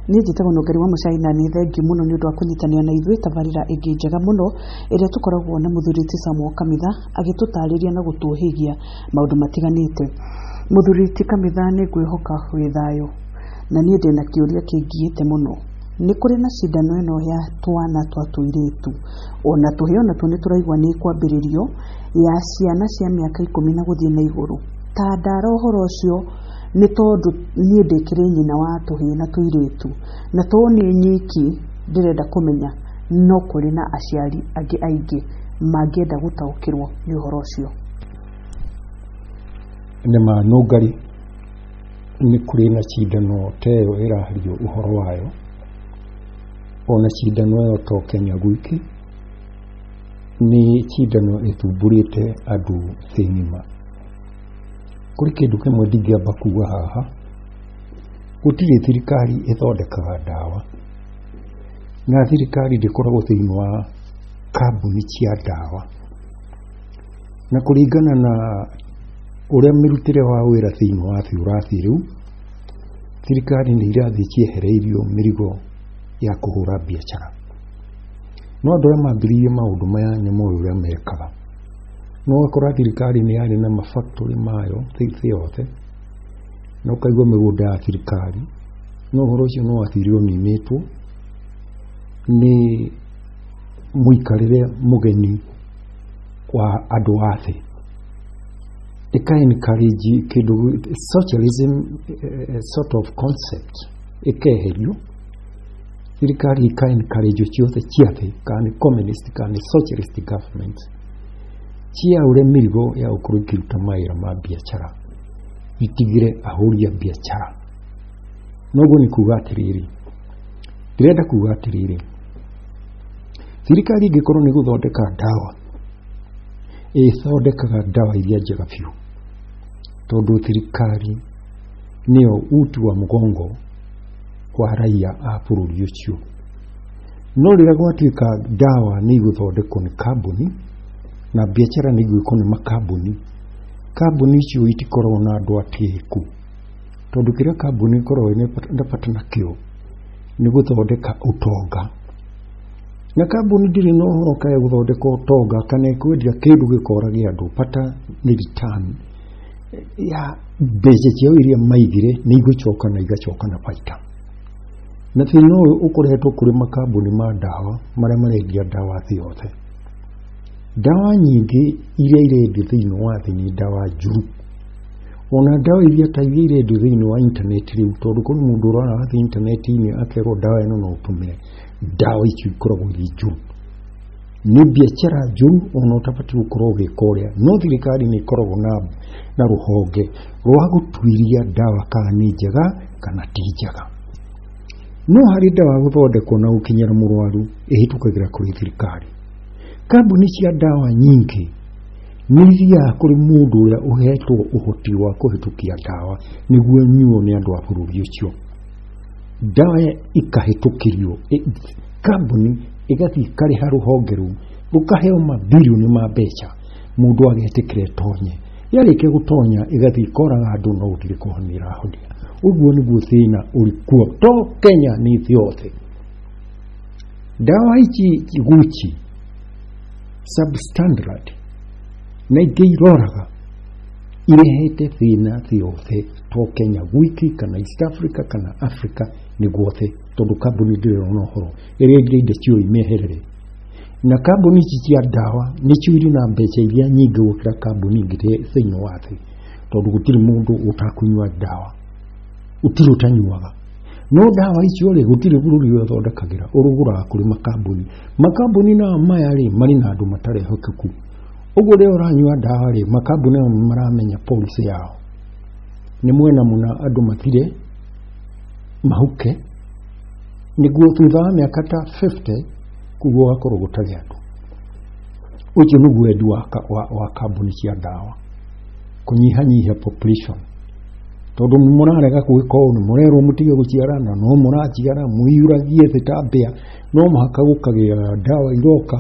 Ni njĩtagwo Nongari wa Mũchai na nĩ thengi mũno nĩ ũndũ wa kũnyitanĩra na ithuĩ tabarĩra ĩngĩ njega mũno ĩrĩa tũkoragwo na mũthuri ti Samuel Kamitha agĩtũtarĩria na gũtũũhĩgia maũndũ matiganĩte. Mũthuri ti Kamitha nĩ ngwĩhoka wĩ thayũ na niĩ ndĩ na kĩũria kĩngiĩte mũno. Nĩ kũrĩ na cindano ĩno ya twana twa tũirĩtu ona tũhĩĩ ona tuo nĩ tũraigua nĩ kwambĩrĩrio ya ciana cia mĩaka 10 na gũthiĩ na igũrũ. Ta ndara ũhoro ũcio nĩ tondũ niĩ ndĩkĩrĩ nyina wa tũhĩĩ na tũirĩtu na to nĩ nyiki ndĩrenda kũmenya no kũrĩ na aciari angĩ aingĩ mangĩenda gũtaũkĩrwo nĩ ũhoro ũcio. Nĩma Nongari, nĩ kũrĩ na cindano ta ĩyo ĩrahario ũhoro wayo, ona cindano ĩyo to Kenya gwiki, nĩ cindano ĩthumbũrĩte andũ thĩ ng'ima. Kũrĩ kĩndũ kĩmwe ndingĩamba kuuga haha, gũtirĩ thirikari ĩthondekaga ndawa na thirikari ndĩkoragwo thĩinĩ wa kambuni cia ndawa, na kũringana na ũrĩa mĩrutĩre wa wĩra thĩinĩ wa thĩ ũrathiĩ rĩu, thirikari nĩ irathiĩ ciehereirio mĩrigo ya kũhũra biacara. No andũ arĩa mambĩrĩirie maũndũ maya nĩ moĩ ũrĩa mekaga. No ũgakora thirikari nĩ yarĩ na mafactory mayo thĩ yothe, na ũkaigua mĩgũnda ya thirikari, no ũhoro ũcio no wathirwo nĩmĩtwo nĩ mũikarĩre mũgeni wa andũ a thĩ. Ĩka-encourage kĩndũ socialism sort of concept ĩkeherio, thirikari ĩka-encourage ciothe cia thĩ, kana nĩ communist kana nĩ socialist government, ciaure mĩrigo ya gũkorwo ikĩruta mawĩra ma biacara, itigire ahũri a biacara. Noguo nĩ kuuga atĩrĩrĩ, ndĩrenda kuuga atĩrĩrĩ, thirikari ĩngĩkorwo nĩ gũthondeka ndawa, ĩthondekaga ndawa iria njega biũ, tondũ thirikari nĩyo uti wa mũgongo wa raia a bũrũri ũcio. No rĩrĩa gwatuĩka ndawa nĩ igũthondekwo nĩ kambuni na biacara nĩ igwĩkwo nĩ makambuni, kambuni icio itikoragwo na andũ atiĩku, tondũ kĩrĩa kambuni ikoragwo na bata nakĩo nĩ gũthondeka ũtonga, na kambuni ndĩrĩ na ũhoro kaya gũthondeka ũtonga kana kwendia kĩndũ gĩkora gĩa andũ, bata nĩ return ya mbeca ciao iria maigire nĩ igũcoka na igacoka na baita. Na thĩna ũyũ ũkoretwo kũrĩ makambuni ma ndawa marĩa marendia ndawa thĩ yothe. Ndawa nyingĩ iria irendio thĩinĩ wa thĩ nĩ ndawa njũru, ona ndawa iria ta iria irendio thĩinĩ wa intaneti rĩu, tondũ kũrĩ mũndũ ũrora thĩ intaneti-inĩ akerwo ndawa ĩno no ũtũmĩre, ndawa icio ikoragwo irĩ njũru, nĩ biacara njũru ona ũtabatiĩ gũkorwo ũgĩka ũrĩa. No thirikari nĩ ikoragwo na rũhonge rwa gũtuĩria ndawa kana nĩ njega kana ti njega. No harĩ ndawa gũthondekwo na gũkinyĩra mũrwaru ĩhĩtũkagĩra kũrĩ thirikari. Kambuni cia ndawa nyingĩ nĩ ithiaga kũrĩ mũndũ ũrĩa ũhetwo ũhoti wa kũhĩtũkia ndawa nĩguo nyuo nĩ andũ a bũrũri ũcio. Ndawa ikahĩtũkĩrio, kambuni ĩgathiĩ karĩha rũhonge rũu, rũkaheo mabirioni ma mbeca, mũndũ agetĩkĩra tonye. Yarĩkia gũtonya ĩgathiĩ koraga andũ no gũtirĩ kũhonia ĩrahonia. Ũguo nĩguo thĩna ũrĩ kuo, to Kenya nĩ thĩ yothe. Ndawa ici guchi substandard na ingĩ iroraga irehete thĩna thĩ yothe, to Kenya gwiki kana East Africa kana Africa nĩ guothe, tondũ kambuni ndĩrĩ na ũhoro ĩrendia indo cio imĩherere. Na kambuni ici cia ndawa nĩcio irĩ na mbeca iria nyingĩ gũkĩra kambuni ingĩ thĩinĩ wa thĩ, tondũ gũtirĩ mũndũ ũtakũnyua ndawa, gũtirĩ ũtanyuaga. No ndawa icio rĩ, gũtirĩ bũrũri ũthondekagĩra, ũrũgũraga kũrĩ makambuni. Makambuni na maya rĩ marĩ na andũ matarĩ ehokeku. Ũguo rĩrĩa ũranyua ndawa rĩ, makambuni maramenya policy yao nĩ mwena mũna andũ matirĩ mahuke, nĩguo thutha wa mĩaka ta 50 kuguo gakorwo gũtarĩ andũ. Ũcio nĩguo wendi wa kambuni cia ndawa, kũnyihanyihia population, tondũ mũrarega gwĩka ũũ, mũrerwo mũtige gũciarana, no mũraciara mũiyũragie thĩ ta mbĩa, no mũhaka gũkagĩa ndawa iroka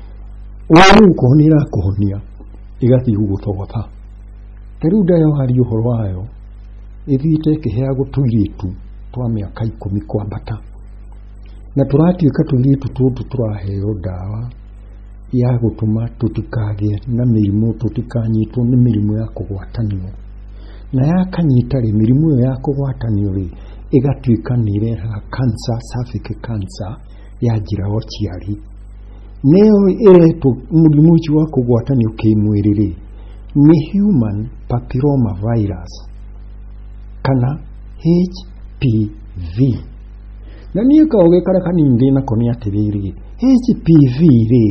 ũũ kũhonia irakũhonia igathiĩ gũgũthogotha. Rĩu ndawa hari ũhoro wayo ĩthiĩte ĩkĩheagwo tũirĩtu twa mĩaka 10 kwambata, na tũratuĩka tũirĩtu tũtũ tũraheo ndawa ya gũtũma tũtikagĩe na mĩrimũ, tũtikanyitwo nĩ mĩrimũ ya kũgwatanio, na yakanyita rĩ mĩrimũ ĩyo ya kũgwatanio rĩ ĩgatuĩka nĩ irehaga cancer, cervical cancer ya njĩra ya ũciari. Nĩyo ĩretwo mũrimũ ũcio wa kũgwatanio kĩmwĩrĩ rĩ nĩ human papilloma virus kana HPV. Na niĩ kaũgĩ karĩa kanini ndĩna ko nĩ atĩrĩrĩ, HPV rĩ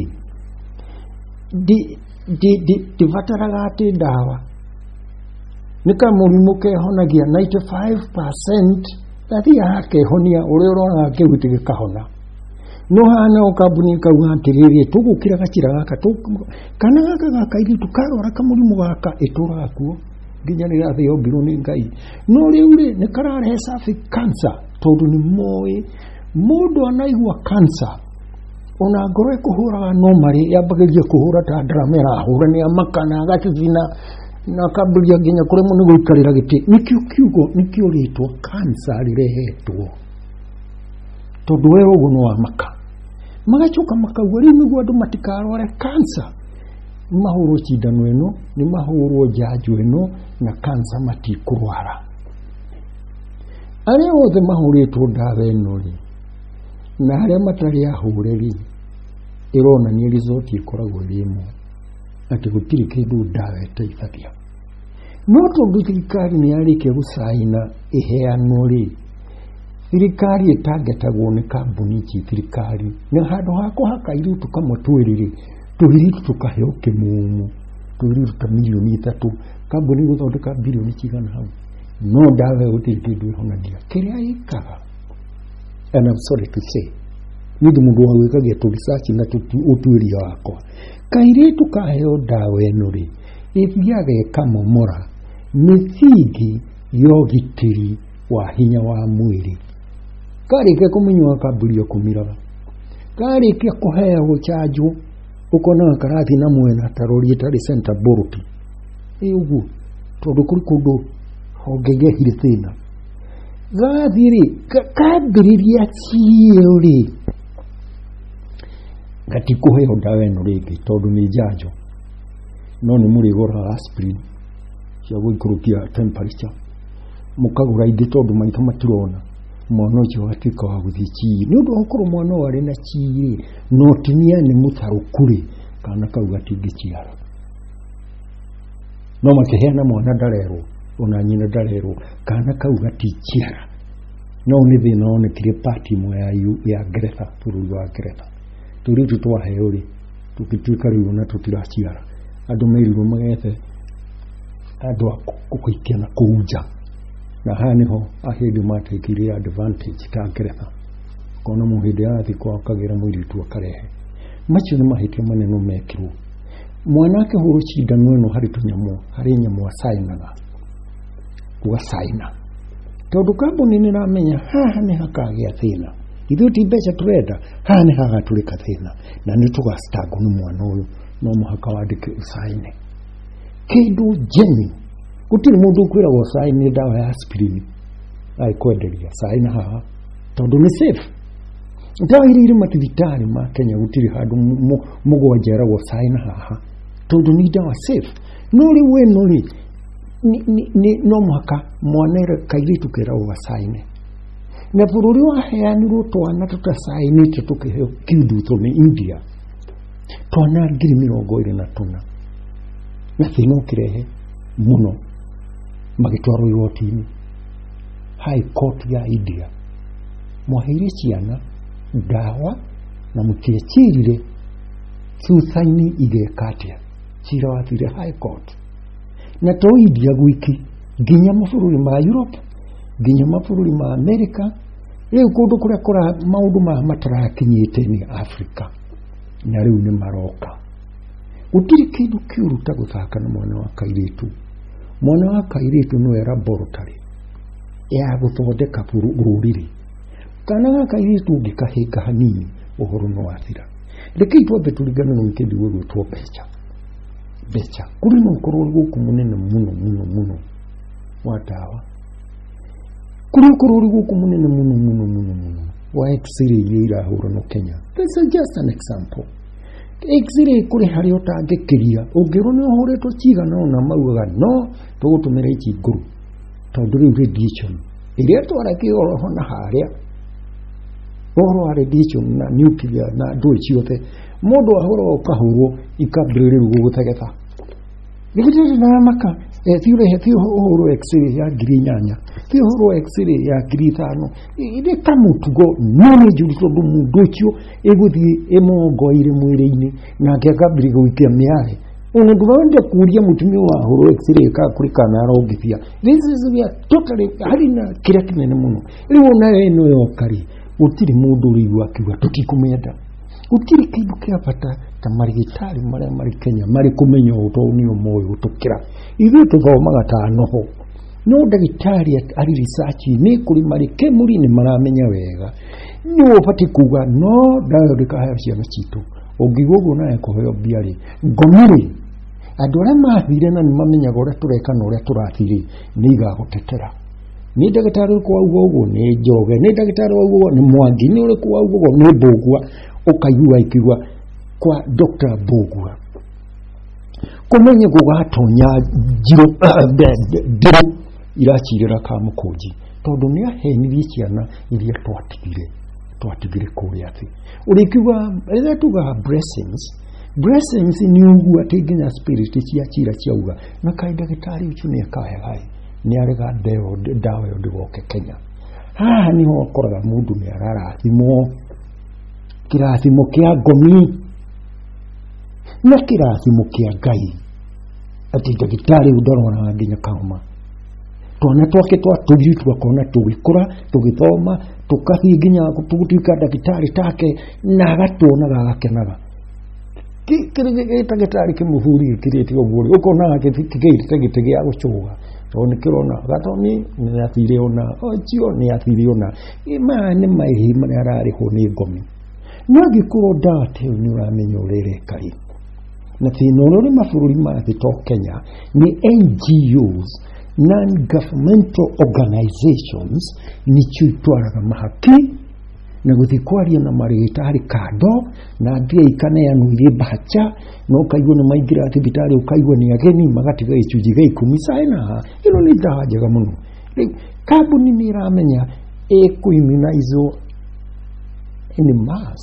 ndibataraga atĩ ndawa, nĩ kamũrimũ kehonagia 95% thathiaga kehonia ũrĩa ũrona kĩhuti gĩkahona. No hana o kambuni kauga atĩrĩrĩ tũgũkĩra gacira gaka kana gaka gakairĩtu karwara kamũrimũ gaka ĩtũraga kuo nginya rĩrĩa thĩ yombirwo nĩ Ngai. No rĩu rĩ nĩ kararehe cervical cancer tondũ nĩ moĩ mũndũ anaigua cancer ona ngoro ĩkũhũraga no marĩ yambagĩrĩria kũhũra ta ndramera hũra nĩ amakana agatigina na kambĩrĩria nginya kũrĩ mũno gũikarĩra gĩtĩ. Nikĩo kiugo nikĩo rĩtwa cancer rĩrehetwo tondũ we ũguo no amaka magacoka makauga rĩu nĩguo andũ matikarware cancer mahũrwo cindano ĩno nĩ mahũrwo njanjo ĩno na cancer matikũrwara. Arĩa othe mahũrĩtwo ndawa ĩno rĩ na arĩa matarĩ ahũre rĩ ĩronania result ĩkoragwo ĩrĩ ĩmwe atĩ gũtirĩ kĩndũ ndawa ĩteithagia. No tondũ thirikari nĩ yarĩkia gũcaina ĩheanwo rĩ thirikari ĩtangetagwo nĩ kambuni ici thirikari na handũ ha kũhaka airĩtu kamwe twĩrĩ rĩ tũirĩtu tũkaheo kĩmumu tũirĩtu ta milioni 3 kambuni gũthondeka bilioni cigana hau. No ndawa gũtirĩ kĩndũ ĩhonagia. Kĩrĩa ĩkaga and I'm sorry to say nĩ mũndũ wa gwĩkagia tu research na ũtuĩria wakwa kairĩtu kaheo ndawa ĩno rĩ ĩthiaga ĩkamomora mĩthingi ya ũgitĩri wa hinya wa mwĩrĩ. Karĩkia kũmenywo akambĩrĩria kũmiraga, karĩkia kũheagwo chanjo ũkonaga karathi na mwena ta rori ĩtarĩ center bolt ũguo tondũ kũrĩ kũndũ honge irehire thĩna gathi rĩ kambĩrĩria ciĩyo rĩ gatikũheo ndawa ĩno rĩngĩ tondũ nĩ njanjo. No nĩ mũrĩgũraga aspirin cia gũikũrũkia temperature mũkagũra ingĩ tondũ maitho matirona mwana ũcio atuĩka wa gũthiĩ chii. Nĩ ũndũ wa gũkorwo mwana warĩ na chii no tinia nĩ mũtarũku rĩ kana kau gatingĩciara. No makĩheana mwana ndarerwo ona nyina ndarerwo kana kau gatichiara. No nĩ thĩna wonekire pati imwe ya Ngeretha, bũrũri wa Ngeretha tũirĩtu twaheo rĩ tũgĩtuĩka rĩu ona tũtiraciara. Andũ merirwo magethe andũ a gũikia na kũunja na haha nĩho ahĩndĩ matekirie advantage ta Ngeretha kona mũhĩndĩ athi kwa akagĩra mũirĩtu akarehe. Macio nĩ mahĩtia manene mekirwo. Mwana akĩhũrwo cindano ĩno harĩ tũnyamũ harĩ nyamũ acainaga gũgacaina tondũ kambuni nĩ ramenya haha nĩ hakagĩa thĩna. Ithuĩ ti mbeca tũrenda, haha nĩ hagatũrĩka thĩna na nĩ tũgacitangwo nĩ mwana ũyũ no mũhaka wandĩke ũcaine kĩndũ njeni. Gũtirĩ mũndũ ũkwĩragwo ũcaine ndawa ya aspirin aikwenderia caina haha tondũ nĩ safe. Ndawa iria irĩ mathibitarĩ ma Kenya gũtirĩ handũ mũgwanja eragwo caina haha tondũ nĩ ndawa safe. No rĩu ĩno rĩ no mũhaka mwana kairĩtu keragwo gacaine na bũrũri waheanirwo twana tũtacainĩte tũkĩheo kiuduto nĩ India twana 24,000 na thĩna ũkĩrehe mũno magĩtwarwo igoti-inĩ High Court ya India. Mwaheire ciana ndawa na mũtiecirire thutha-inĩ igeka atĩa. Cira wathire High Court na to India gwiki nginya mabũrũri ma Europe nginya mabũrũri ma America. Rĩu kũndũ kũrĩa kũra maũndũ ma matarakinyĩte nĩ Africa na rĩu nĩ maroka. Gũtirĩ kĩndũ kĩũru ta gũthaka na mwana wa kairĩtu. Mwana wa kairĩtu nĩwe laboratory ya gũthondeka bũrũri. Kana ga kairĩtu ũngĩkahĩnga hanini ũhoro no wathira. Rekei twambe tũringane na wikendi gwĩtwo mbeca. Kũrĩ na ũkorwo gũkũ mũnene mũno wa ndawa. kuri kururi guku munene muno wa x-ray irahura no Kenya. This is just an example. X-ray kuri hari otangekiria ungiro ni uhuretwo cigana ona maugaga no tugutumira iki nguru tondu riu radiation iria twaraki oroho na haria oro radiation na nuclear na ndui ciothe mundu ahoro ukahurwo ikambiririru gugutegetha nigitiri na maka thiure hethi uhuru x-ray ya girinyanya thiuro x-ray ya giritano ide kamutugo none jurito mundu cio eguthi emongoire mwirini na ngakabiri guikia miare ono ndubande kuria mutumio wa horo x-ray ka kuri kana arogithia. This is we are totally harina kira kinene muno riwo na eno yokari utiri mundu riwa kiwa tutikumenda utiri kindu kia bata ta marigitari maria mari Kenya mari kumenya utonio moyo utukira ithu tuthomaga ta noho no ndagitari ari research ni kuri mari kemuri ni maramenya wega ni ubati kuga no dayo dikahaya ciana citu ugigogo naye kuheo biari ngomiri adore mathire na ni mamenya gore tureka no ria turathiri ni igagutetera ni ndagitari kwa ugogo ni njoge ni ndagitari wa ugogo ni mwangi ni uri kwa ugogo ni Mbugua ukayua ikiwa kwa Dr. Mbugua kumenye gugatonya jiro dero irachirira ka mukunji tondu ni ahenirie ciana iria twatigire kuri ati urikiwa ila tuga blessings ni ugu atinginya spirit ciachira ciauga na kai ndagitari ucu ni akahegai ni arega dawa yo ndigoke Kenya ni ho koraga mundu ni ararathimo kirathimo kia ngomi na kirathimo kia Ngai ati ndagitari udorona nginya kauma twana twake twaturi twakona tugikura tugithoma tukathi nginya tugutuika ndagitari take na agatona gagakenaga kire ndagitari kimuhuri kirete oburi ukona gakithigite gya gucuga tone kirona gatoni ni athire ona ocio ni athire ona imane maihi mane arari ho ni ngomi nagi kuro date ni uramenya urere kai na tinoro mafururi ma to Kenya ni NGOs non-governmental organizations ni chuitwaraga mahaki na guthikwaria na marigitari kado na ndia ikane ya nuire bacha no kaigwa na maigira thibitari ukaigwa ni ageni magatiga ichujiga 10 saina ino ni dahajaga muno kabuni ni ramenya ekuimmunizo in mass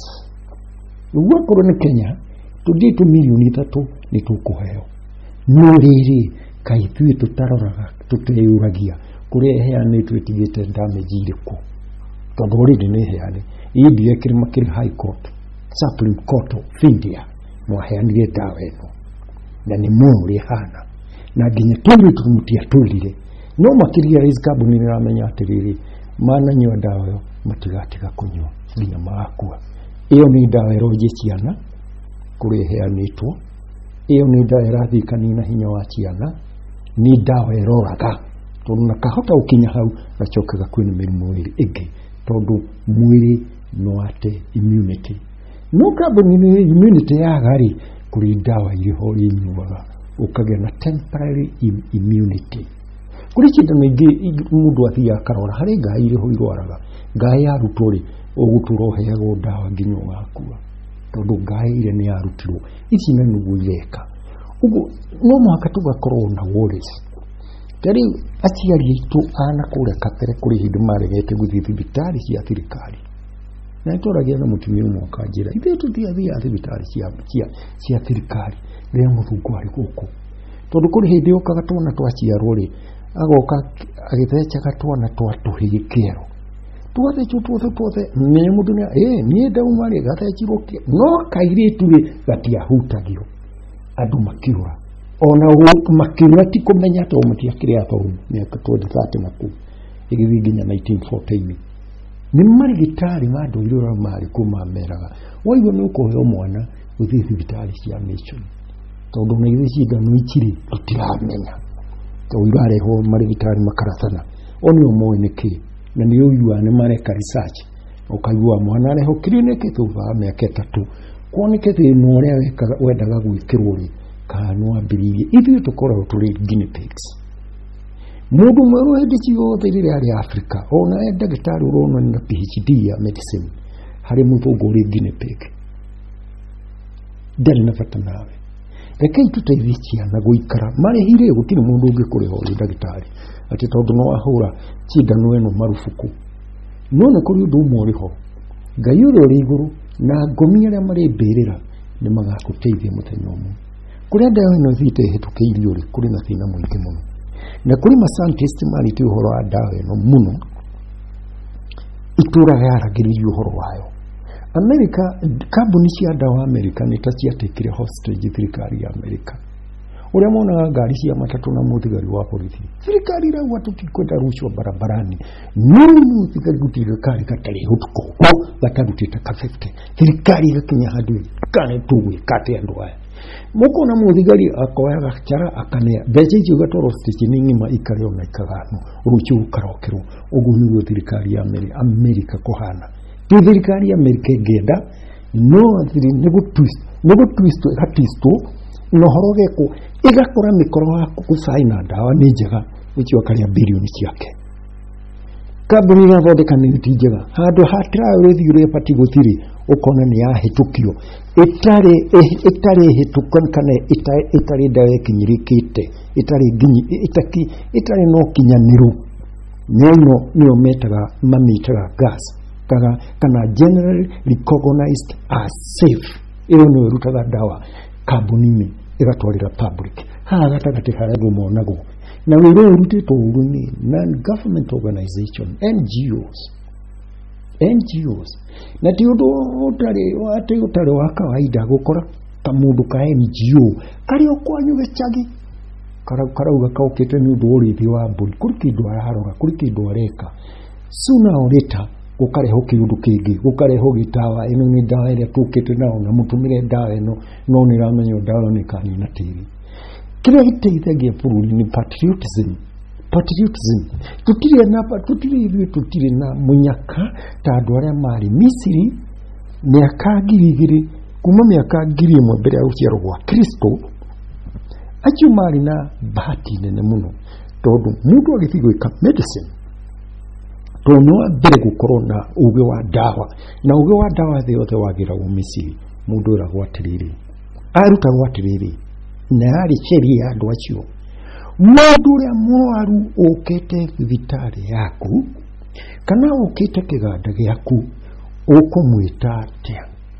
uwakoro ni Kenya tuditu milioni 3 ni tukuheo no riri kaithui tutaroraga tuteyuragia kurehe ane twetigite damage iriku tondu riri ni heane ibie kiri high court supreme court of India no heanire dawa eno na ni muri hana na ginya tuli tumutia tulire no makiria rais kabuni ni ramenya atiriri mana nywa dawa yo matigatiga kunywa ginya makua iyo ni dawa eroje ciana kurehe anitwo iyo ni dawa erathikani na hinya wa ciana ni dawa eroraga tondu nakahota ukinya hau gacokaga kwina mirimu iri ingi tondu mwiri no ate immunity no kaboni ni immunity ya gari kuri dawa iriho rinyuaga ukagĩa na temporary immunity kuri kindu ningi mundu athia karora hari ngai iriho irwaraga ngai yarutwo ri uguturoheagwo dawa nginya wakua tondu ngai ire ni yarutirwo ici na nugu ireka ugu no mwaka tugakorwo na worries tari aciari itu ana kure kapere kuri hindu maregete guthi thibitari cia thirikari na toragia na mutumia umwe njira ithe tuthiathia thibitari cia thirikari ria muthungu ari guku tondu kuri hindi okaga twana twaciarwo ri agoka agithecha gatwana twatuhigi kiero tuwathechu tuothe ni mundu ni ndauma ri gathechirwo no kairitu ri gatiahutagio andu makiura ona makira ti kumenya to mutia kiria to miaka 2030 naku igithi nginya 1914 ni marigitari madu irura mari kuma meraga waigo ni ukoheo mwana uthi thibitari cia mission tondu na ithi cigano ikiri tutiramenya to irare ho marigitari makarathana oni omoe niki na ni uyua ne mareka research ukaigua mwana reho clinic tuva miaka 3 kuoneke thino ria wendaga gwikirwo ri kanwa mbiririe ithu tukoragwo turi guinea pigs mundu mweru hindi ciothe riri ari Africa ona ndagitari urono na PhD ya medicine hari muthungu uri Winnipeg ndari na bata nawe reke ituteithie na guikara marihire gutiri mundu ungikuriho uri ndagitari ati tondu no ahura cindano eno marufuku none kuri undu umwe uriho Ngai uri uri iguru na ngomi aria mari mbirira ni magaguteithia muthenya umwe kuria ndawa ino thite hitukiirio ri kuri na thina muingi muno na kuri ma scientist mari ti uhoro wa ndawa ino muno itura yaragiririo uhoro wayo America kambuni cia ndawa America ni ta ciatekire hostage thirikari ya America uria mona ngari cia matatu na muthigari wa polisi thirikari ra watu tikwenda rushwa barabarani nini thirikari kari katari hutuko batarutita ka 50 thirikari gakinya hadu kane tuwe kate andu aya muko na muthigari akoya gachara akane beje gatoro station ngima ikareo na ikagano ruchu karokero uguhiwe thirikari ya America kohana tu thirikari ya America ngenda no thiri nego twist hatisto no horogeko igakora mikoro yaku kusaina ndawa ni njega ucio akaria bilioni ciake kambuni ya vodeka ni njega handu hatra urithire pati gutiri ukona ni ya hitukio itare hitukan kana itare dawe kinyirikite itare no kinyaniru neno niyo metaga mamitaga gas kana generally recognized as safe iyo no rutaga dawa kambuni igatwarira public gatagati haragwo monago na wiro rutito uruni non government organization NGOs na ti undu utari wa kawaida gukora ta mundu ka NGO kari okwanyu gechagi karauga kaukite ni undu urithi wa mburi kuri kindu araroga kuri kindu areka suna oreta ukareho kiundu kingi ukareho gitawa ino ni dawa ile tukite nao na mutumire dawa ino no ni ramenyo dawa ni kanina tiri kile iteithagia bururi ni patriotism tutire na munyaka ta andu aria mari Misiri miaka ngiri kuma miaka 1000 mbere ya ruciaro rwa Kristo acio mari na bahati nene muno tondu mundu agithii gwika medicine tono mbere gukorwo na uge wa dawa na uge wa dawa yothe wagira Misiri mundu uragwatiriri aruta gwatiriri na ari sheria andu acio mundu uria mwaru ukete thibitari yaku kana ukete kiganda giaku ukumwita atia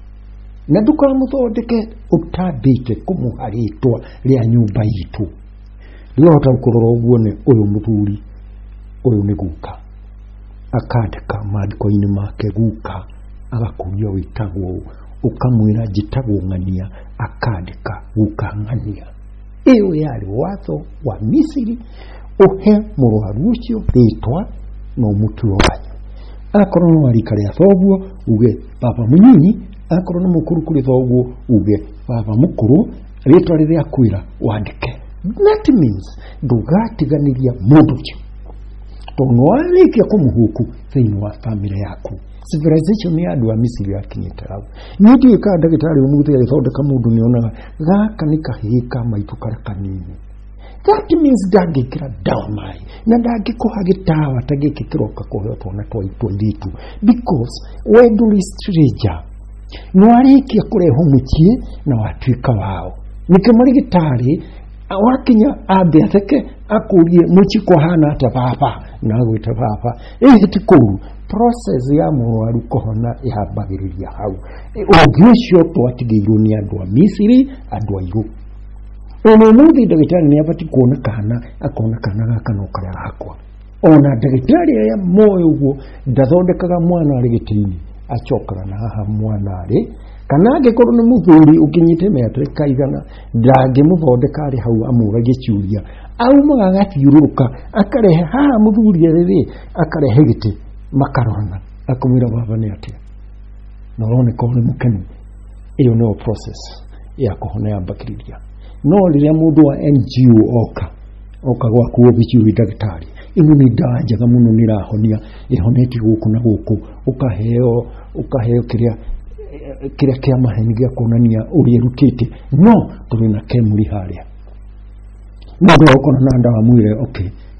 na ndukamuthondeke utambite kumuharitwa ria nyumba itu riota ukurora uguo ni uyu muthuri uyu ni guka akandika maandiko-ini make guka agakuria witagwo ukamwira njitagwo ng'ania akandika guka ng'ania iyo yari watho wa Misiri uhe murwaru ucio ritwa no mutu wanyu akorwo no arikaria thoguo uge baba munyinyi akorwo no mukuru kuri thoguo uge baba mukuru ritwa riria kwira wandike that means ndugatiganiria mundu ucio tono alikia kumuhuku thini wa family yaku civilization ni andu a Misiri akinyita hau nidi ka ndagitari umuthi alithondeka mundu nionaga gaka ni kahika maitu kara kanini that means ndangikira dawa mai na ndangikuha gitawa tagikikiroka kuhotwo na twa nditu because weduri stranger no alikia kureho mukie na watuika wao nikimari gitari wakinya abe atheke akurie muchiko hana ata baba na gwita baba tikuru process ya mwaru kohona ihabagiriria hau ogisho twatigiirwo ni andu a Misiri andu airu ono muthi ndagitari ni abati kuona kana akona kana gaka no kare gakwa ona ndagitari ya moyo uguo ndathondekaga mwana ari gitini acokaga na haha mwana ari kana angikorwo ni muthuri ukinyite metre kaigana ndange muthondeka ari hau amuga gicuria aumaga gathiururuka akarehe haha muthuri riri akarehe giti makarona akumira baba ni atia norone ko ni mukeni iyo no process ya kuhona ya bakteria no riria mundu wa NGO oka gwa kuo bichuri daktari ino ni dawa njega muno nirahonia ihoneti guku na guku ukaheo kiria kia maheni gia kuonania urierutite no tuli na kemuri haria mundu okona na ndawa mwire okay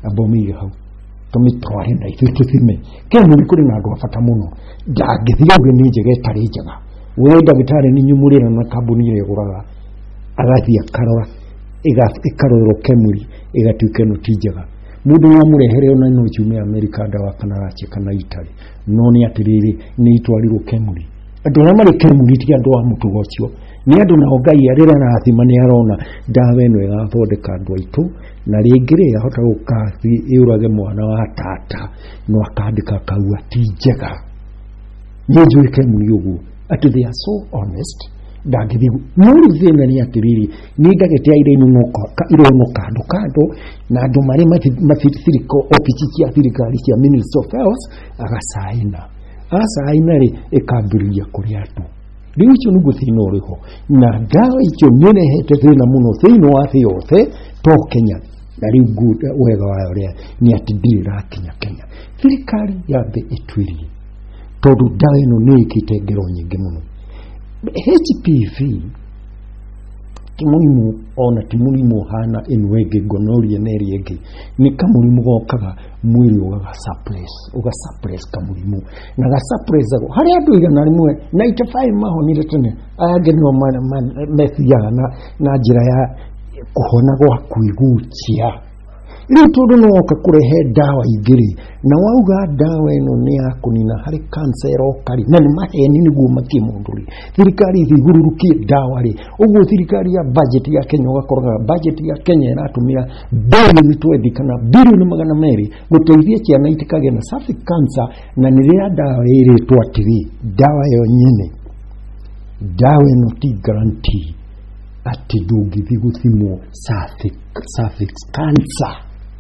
abomi hau tomitware na ithime kemu kuri na ndo afata muno ndangithio ni njege tari njega we ndagitari ni nyumurira na kambuni ile guraga agathia karora ikarorwo kemuri igatuike no tijega mundu wa murehere ona no chume America ndawa kana rache kana Italy no ni atiriri ni itwarirwo kemuri andu na mari kemuri ti andu wa mutu gocio ni andu na Ngai arira na athima ni arona ndawa eno igathondeka andu aitu na ringire ahota gukathi iurage mwana wa tata no akandika kaua tijega nyeju kemuri ugu ati they are so honest ndagithigu muri thina ni atiriri ni ndagete aire inunoka ironoka kando na andu mari mafiriko ofici ya thirikari cia Ministry of Health agasaina ri ikambiria kuri andu riu icio nugu thina uriho na ndawa icio nirehete thina muno thina wa thi yothe to Kenya na riu wega wayo ria ni ati ndira Kenya thirikari yambe itwirie tondu ndawa ino ni ikitengero nyingi muno HPV kimurimu ona timurimu hana inwege gonoria neri ege ni kamurimu gokaga mwiri uga suppress kamurimu na ga suppress ago hari andu igana rimwe 95 mahonire tene agenwa methia na njira ya kuhona gwa kuigucia riu tondu no kurehe dawa igiri na wauga dawa ino ni ya kunina hari cancer okari na ni maheni niguo makimunduri thirikari ithigururukie dawa ri uguo thirikari ya budget ya Kenya ugakorga budget ya Kenya iratumira bilioni 20 kana bilioni 200 guteithia ciana itikage na cervical cancer na niria dawa iri twatiri dawa yo nyine dawa ino ti guarantee ati ndungithi guthimwo cervical cancer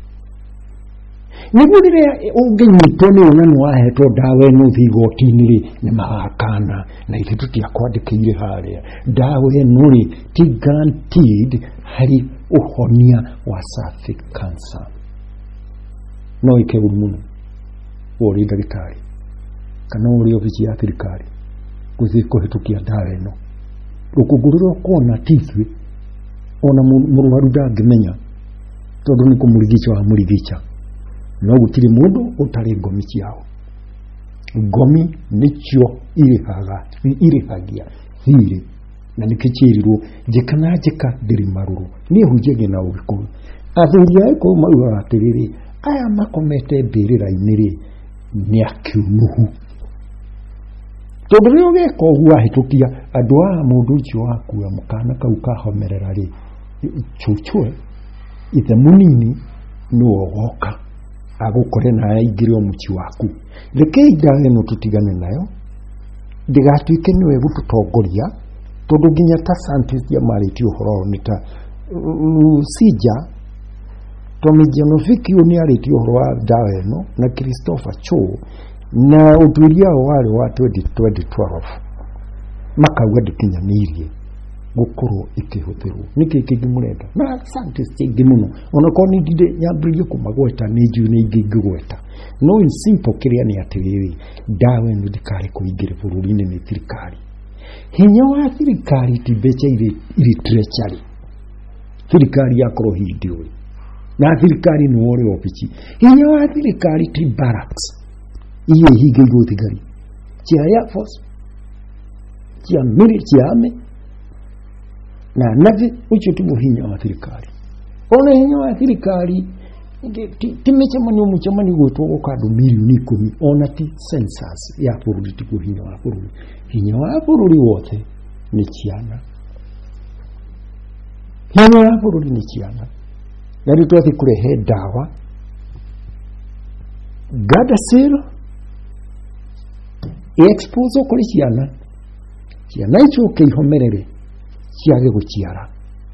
niguo unginyitwo ni ona no ahetwo dawa ino thigotini ri ni magakana na ithu tutia kwandikire haria dawa ino ri ti guaranteed hari uhonia wa cervical cancer no ikeguru muno uri ndagitari kana uri ofici ya thirikari kuthi kuhitukia dawa ino ukuguriro kona tithwe ona muruharu ndangimenya tondu ni kumurigicha wa murigicha no gutiri mundu utari ngomi ciao ngomi nicio irihagia thiri na nikichirirwo jikana jika ndiri maruru ni hujege na ubikuru athuria ko maura atiriri aya makomete mbirira-ini ri ni akiumuhu tondu rio geko gwa hitukia andu a mundu ucio wakua mukana kau kahomerera ri chuchwe ithe munini no ogoka agukore na igire omuchi waku reke idawe no tutigane nayo ndigatuike niwe gututongoria tondu nginya ta scientist ya mariti uhoro ni ta sija Tomijanovic ni ariti uhoro wa dawa eno na Christopher Cho na uturia wale wa 2012 makauga dikinyanirie gukuru ikihuthirwo niki kigimurenda na scientist ingimuno ona ko ni ndide nyambirie kumagweta ni ju ni ingigweta no in simple kiria ni atiriri dawa eno dikari kuingire bururi-ini ni thirikari hinya wa thirikari tibecha iri treachery thirikari yakoro hindio na thirikari no ore ofici hinya wa thirikari ti barracks iye higirwo thigari cia Air Force cia military na navi ucho tu hinya wa thirikari ona hinya wa thirikari timechamani muchamani gutwo gukadu milioni 10 ona ti census ya bururi tu hinya wa bururi hinya wa bururi wothe ni ciana hinya wa bururi ni ciana na ritwathi kurehe dawa Gardasil expose kuri ciana icio kihomerere ciage guciara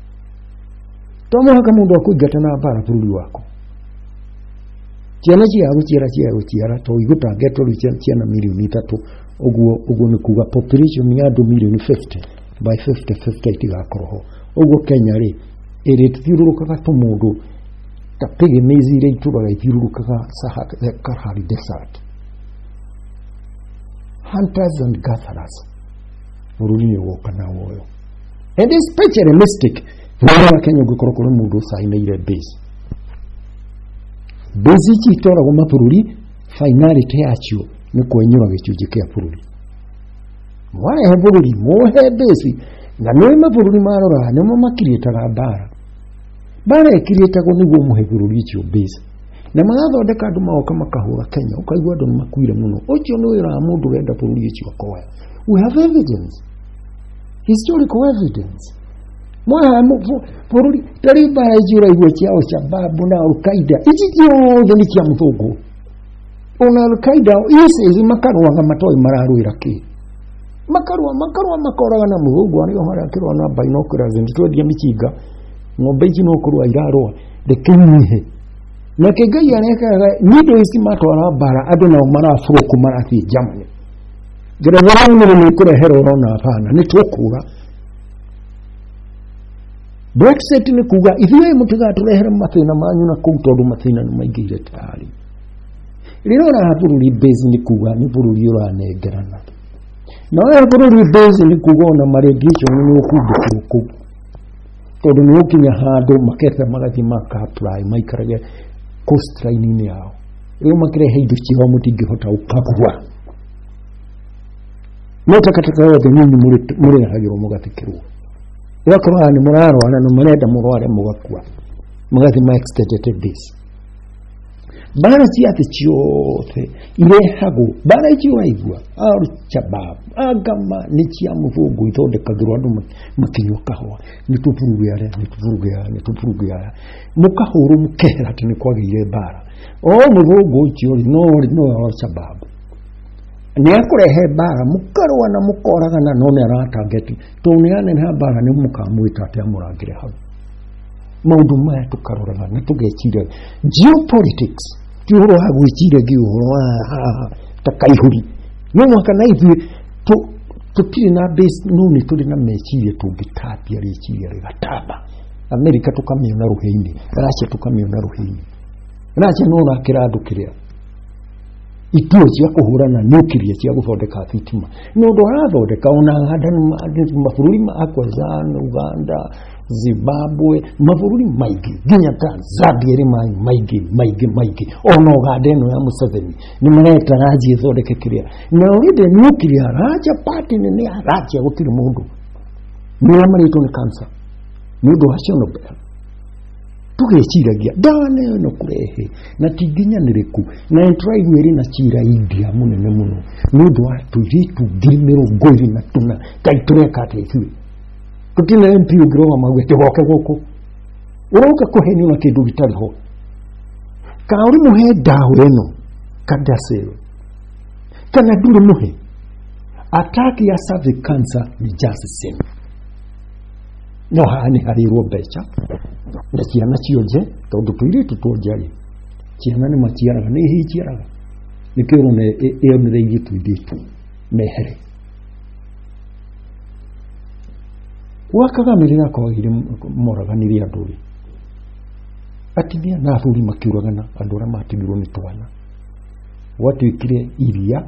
tomo mundu akugata na bara bururi wako ciana ciaguciara to igutangetwo ciana milioni 3 uguo ni kuga population ya andu milioni 50 by 50 itigakorwo uguo Kenya ri iri thiururukaga tumundu tapige mezire ituraga ithiururukaga Sahara Desert hunters and gatherers bururi woka na woyo and especially mystic Mwana Kenya gukorwo kuri mundu saine ile base base itora goma bururi finality yacho ni kwenyura gicunje kia bururi mware he bururi mohe base na no mabũrũri marora nimo makirietaga bara ekirietagwo niguo muhe bũrũri icio base na magathondeka andũ maoka makahũra Kenya ukaigua andũ makuire muno ucio nĩ wĩra wa mũndũ urenda bũrũri icio akoya. We have evidence, historical evidence. Mwaha bũrũri tariba ijura igwe ciao Shabab na Al-Qaeda icio ni kia mthungu ona Al-Qaeda isi makarwaga matoi mararwira ki makarwa makoraga na muhungu ariyo hara kirwa na binoculars nditwendia michinga ng'ombe ici no kurwa irarwa rekenyihe na kegai arekaga nido isi matwara bara andu na marafuruku marathi Germany gerevara ni kurehera urona hapana ni tukura Brexit ni kuga ithiwe mutiga turehera mathina manyu na kuu tondu mathina ni maingire tayari riro na bururi base ni kuga ni bururi uranengerana na ya bururi base ni kugona maregisho ni ukubuku tondu ni ukinya handu maketha magathi maka-apply maikarage coastline yao iyo makirehe indo ciao mutingihota ukagwa notakataka yothe nyinyi muri hagiro mugathikirwo wakora ni muraro na murenda murware mugakua mugathi ma extended base bara ciate ciothe irehago bara ikiwaigua Al-Shabab agama ni cia mufungu ithondekagirwo andu makinywa kahwa ni tufuruge ara mukahuru mukehera ati ni kwagire bara mufungu ucio no Al-Shabab ni akurehe bara mukarwa na mukoraga na none aratangeti tuniane na bara ni mukamwita ati amurangire hau maundu maya tukaroraga na tugecira geopolitics turo hagwicire giuhoro takaihuri no mwaka na ithu tutiri na base nuni turi na mecirie tungitapia riciria rigataba America tukamiona ruheini Russia tukamiona ruheini Russia no na kiradu kiria ituo cia kuhurana nuclear cia guthondeka thitima no ndo arathondeka ona handanu mabũrũri ma Akwazana Uganda Zimbabwe mabũrũri maingĩ nginya Tanzania ri maingĩ ona Uganda eno ya Museveni ni mareta raji thondeke kiria na already nuclear raja party ni raja gutiri mundu ni amarito ni cancer ni ndo haciono bea tugeciragia dane no kurehe na tinginyaniriku na tribe iri na chira India munene muno ni ndo aturitu gimero govi na tuna kaitureka athiwe kutina MP ugroma magwete hoke goko uroka kuheni na kindu gitari ho kauri muhe dawe eno kadasero kana nduri muhe attack ya cervical cancer ni just same no hani harirwo becha na ciana cionje tondu tuiritu twonjari ciana ni maciaraga ni hijiaraga nikiro ne iyo ni reigi tuiritu mehere wakagamira kwagire moraganire anduri atithia na buri makiuragana andura matigirwo ni twana watuikire iria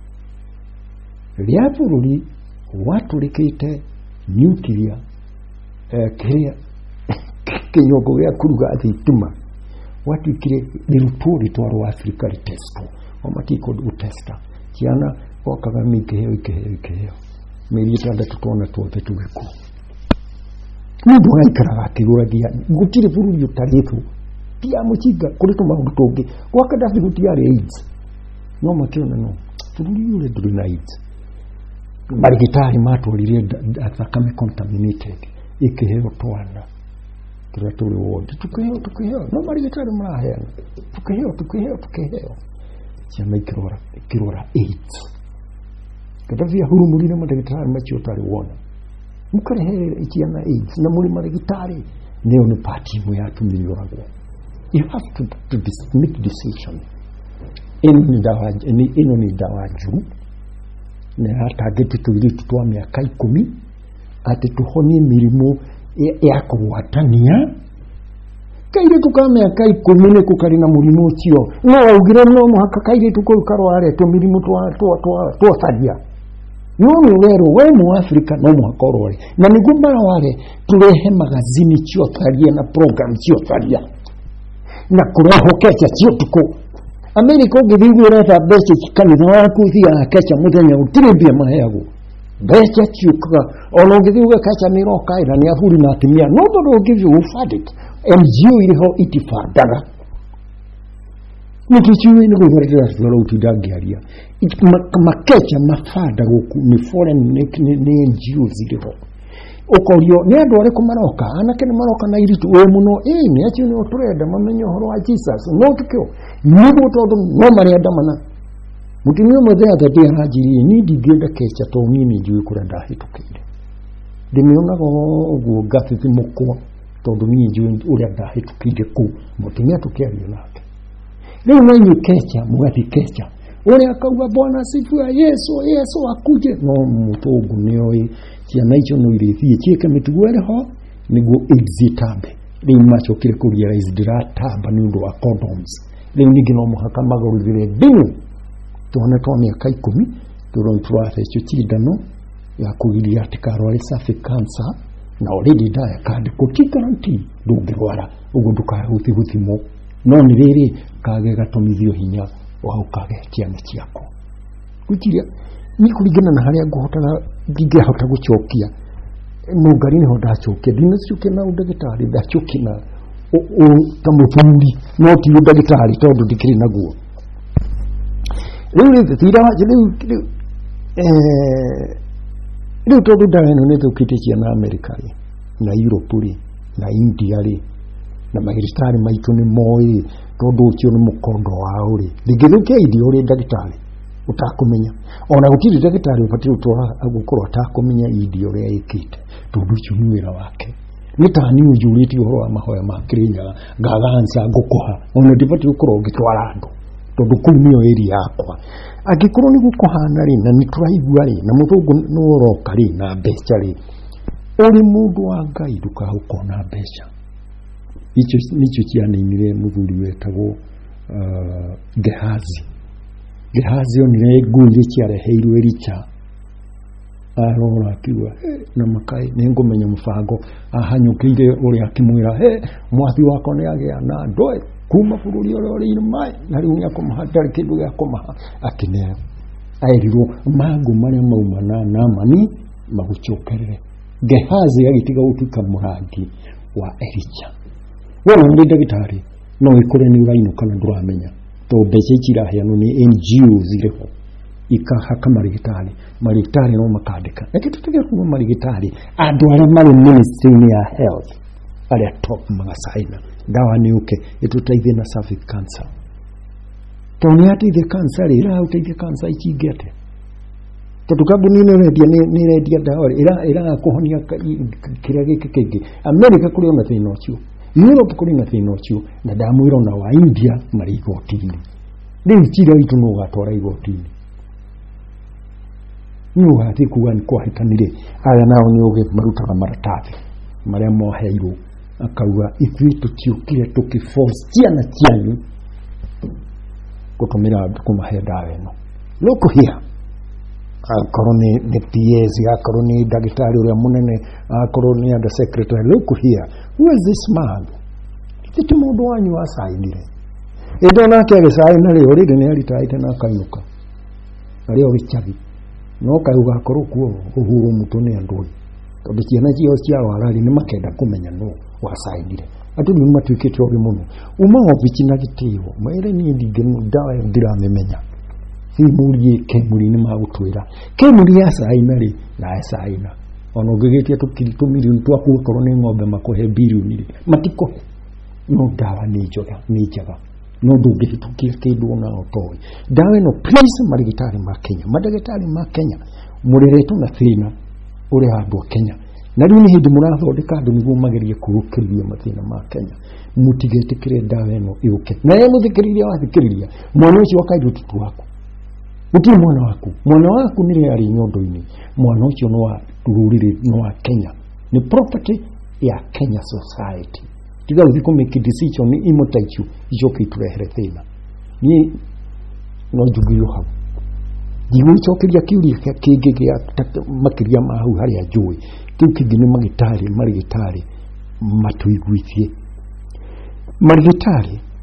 ria bururi waturikite nuclear kiria kinyongo gya kuruga atituma watuikire niruturi twaro Africa testo omatiko utesta kiana wakagamike heo meri tandatu tona twothe tugiku mundu aikaraga akiruragia gutire bururi utaritu tia muchiga kuri tumaundu tungi wakadafi gutiari AIDS no makiona no bururi ule nduri na AIDS marigitari matwalire athakame contaminated ikiheo twana kira tuli wote tukiheo no marigitari maraheana tukiheo chama ikirora AIDS kadavia hurumurire marigitari macho tari wona mukarehere ikiana AIDS na muri marigitari neo ni party mu yatu milioragwo. You have to make decision ino ni dawa juu na hata geti tulitu twa miaka 10 ati tuhonie mirimo ya kuwatania kaire tukame miaka 10 ne kukari na murimo cio no ugire no muhaka kaire tukorukarware to mirimo twa sadia no wero we mu Africa no muhakorore na nigumbara wale turehe magazini cio tharia na program cio tharia na kureho kecha ciotuko America ungithigwo reta mbeca kanitha waku thia kecha muthenya utirimbia maheago mbeca ciukaga ona ungithigwo kecha miroka ira ni aburi na atimia no tondu ungithio ufadit NGO iriho itifandaga nikichiwe ni kuhorera zoro utudangiaria makecha mafada goku ni foreign ni NGO ziriho okorio ni andu ari kumaroka anake ni maroka na iritu we muno ni achi ni oturenda mamenyo horo wa Jesus no tukio nigo todo no mari adamana mutimyo mothe atati arajiri ni digenda kecha to mimi njui kurenda hitukire ndimiona go gathithi mukwa tondu ni njui uria ndahitukire ku mutimya tukiario nake leo nanyu kecha mugathi kecha ore akauga Bwana sifiwe Yesu akuje no mutogu nioi ciana icio no irithie cieke mitugwere ho niguo exitambe ri macho kire kuria isidiratamba ni undu wa condoms ri nigi no muhaka magurugire dinu tuone twa miaka 10 turontrwathe icio cindano ya kugiria tikarware safi cancer na already daya kandi kutikaranti ndungirwara ugu ndukahuthi guthimo no ni riri kage gatomithio hinya wa ukage ciana ciako kukiria ni kuringana na haria nguhotana ngingehota gucokia nungari ni honda chokia dino ciuke na udagitari ndachoki na o tamuthuri no ti udagitari tondu ndikiri naguo riu thira riu tondu ndano ni thukite ciana America na Europe na India na magiristari maitu ni moi tondu ucio ni mukondo wao ngithukia idio ri ndagitari utakumenya ona gukiri ndagitari ubati utwara agukorwa atakumenya idio ria ikite tondu ucio ni wira wake nitani ujuriti horo wa mahoya makirinya ngagansa gukoha ona ndibati ukorwa ugitwara andu tondu kuu niyo eri yakwa agikorwo ni gukohana ri na nituraigua ri na muthungu nuroka ri na mbeca ri uri mundu wa Ngai ndukahukona mbeca icho nicho cianainire muthuri wetagwo Gehazi onire nguri ciareheirwe Richa arora kiwa na makai ningumenya mufango ahanyukire uri akimwira mwathi wako ni agia na ndoe kuma bururi uri mai na riu ni akomahatari kindu gya komaha akine airirwo mangu maria maumana na mani magucokerere Gehazi agitiga utuka murangi wa Elisha wona ndi ndagitari no ikore ni urainuka na nduramenya to mbeca ikiraheanwo ni NGO zireho ikahaka marigitari no makandika ekitutige kuma marigitari andu aria mari ministry ya health aria top magasaina dawa ni uke itutaithie na cervical cancer to ni ati cancer ira utaithie cancer ichingete tondu kambuni ni redia dawa ira kuhonia kiria giki kingi America kuri ona thina ucio Europe kuri na thina ucio na ndamwira na wa India mari igotini riu cira itu no gatwara igotini ni wati kuwa ni kwa hikanire aya nao ni uge marutaga maratathi maria moheirwo akauga ithui tukiukire tukiforce ciana cianyu gutumira kumahe dawa ino look here akorwo ni PS akorwo ni ndagitari uria munene akorwo ni under secretary look here who is this man titi mundu wanyu asaidire endo nake agisaina ri uri ni aritaite na kainuka ari ogichabi no kaiuga akorwo kuo uhuru mutune andoi tondu ciana cio cia warari ni makenda kumenya no wasaidire atu ni matuikite obi muno uma obichi na gitio maire ni ndige dawa ndiramemenya simurie kemuri ni magutwira kemuri ya saina ri na saina ono gegetia tukiritu milioni twaku korwo ni ng'ombe makohe bilioni ri matiko no dawa ni jaga no ndungihitukia kindu ona otoi dawa no please marigitari ma Kenya madagitari ma Kenya muriretu na thina uri andu Kenya na riu ni hindi murathondeka andu niguo magerie kurukiria mathina ma Kenya mutigetikire dawa no iuke na ye muthikiriria wathikiriria mwana ucio wakairu tutu waku uti mwana waku nire ari nyondo-ini mwana ucio no wa rurire no wa Kenya ni property ya Kenya society tiga uthiko make decision ni imotaichu ijoke turehere thina ni no jugiyo ha diwe chokiria kiuria kingi gya makiria mahu hari ajui kiu kingi ni marigitari matuiguithie marigitari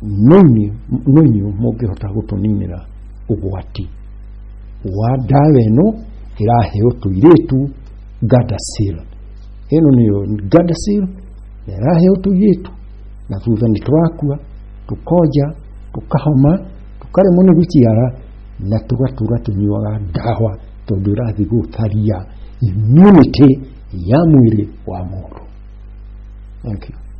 noinyu mũngĩhota gũtũninĩra ũgwati wa ndawa ĩno ĩraheo tũirĩtu Gardasil. Ĩno nĩyo Gardasil ĩraheo tũirĩtu, na thutha nĩ tũrakua, tũkonja, tũkahoma, tũkaremwo nĩ gũciara, na tũgatũra tũnyuaga ndawa tondũ ĩrathiĩ gũtharia immunity ya mwĩrĩ wa mũndũ. Thank you.